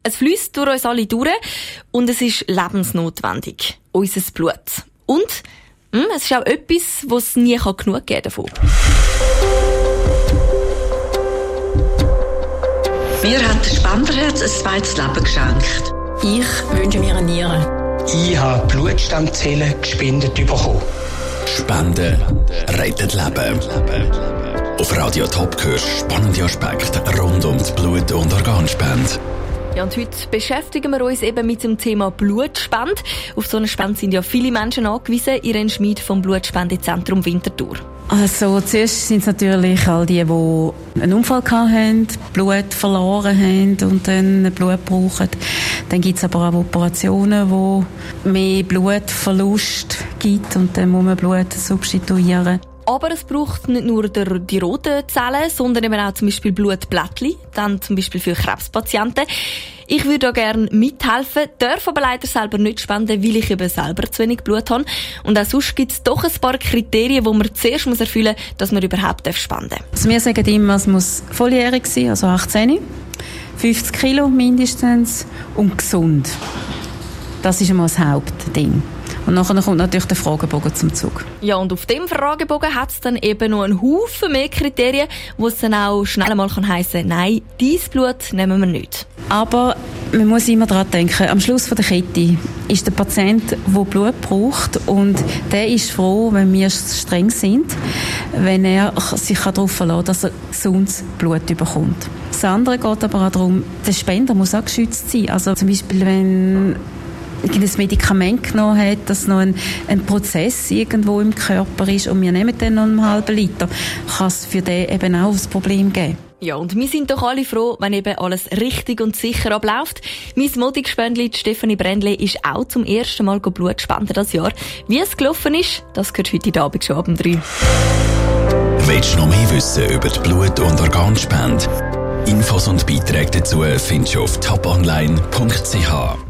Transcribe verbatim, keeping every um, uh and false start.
Es fließt durch uns alle durch und es ist lebensnotwendig. Unser Blut. Und mh, es ist auch etwas, was es nie genug geben davon. Mir hat der Spenderherz ein zweites Leben geschenkt. Ich wünsche mir eine Niere. Ich habe Blutstammzellen gespendet bekommen. Spenden rettet Leben. Auf Radio Top hörst du spannende Aspekte rund um die Blut- und Organspende. Ja, und heute beschäftigen wir uns eben mit dem Thema Blutspende. Auf so eine Spende sind ja viele Menschen angewiesen. Irene Schmid vom Blutspendezentrum Winterthur. Also zuerst sind es natürlich all die, die einen Unfall hatten, Blut verloren haben und dann Blut brauchen. Dann gibt es aber auch Operationen, wo mehr Blutverlust gibt und dann muss man Blut substituieren. Aber es braucht nicht nur die roten Zellen, sondern eben auch zum Beispiel Blutplättchen, dann zum Beispiel für Krebspatienten. Ich würde auch gerne mithelfen, darf aber leider selber nicht spenden, weil ich eben selber zu wenig Blut habe. Und auch sonst gibt es doch ein paar Kriterien, die man zuerst muss erfüllen muss, dass man überhaupt spenden darf. Also wir sagen immer, es muss volljährig sein, also achtzehn, fünfzig Kilo mindestens und gesund. Das ist einmal das Hauptding. Und nachher kommt natürlich der Fragebogen zum Zug. Ja, und auf dem Fragebogen hat es dann eben noch einen Haufen mehr Kriterien, wo es dann auch schnell mal heissen kann, nein, dieses Blut nehmen wir nicht. Aber man muss immer daran denken, am Schluss der Kette ist der Patient, der Blut braucht, und der ist froh, wenn wir streng sind, wenn er sich darauf verlassen kann, dass er gesundes Blut bekommt. Das andere geht aber auch darum, der Spender muss auch geschützt sein. Also zum Beispiel, wenn ein Medikament genommen hat, dass noch ein, ein Prozess irgendwo im Körper ist und wir nehmen dann noch einen halben Liter, kann es für den eben auch ein Problem geben. Ja, und wir sind doch alle froh, wenn eben alles richtig und sicher abläuft. Mein Modigspendli, Stefanie Brändli, ist auch zum ersten Mal Blut spenden das Jahr. Wie es gelaufen ist, das gehört heute Abend schon ab um drei. Willst du noch mehr wissen über die Blut- und Organspende? Infos und Beiträge dazu findest du auf top online punkt c h.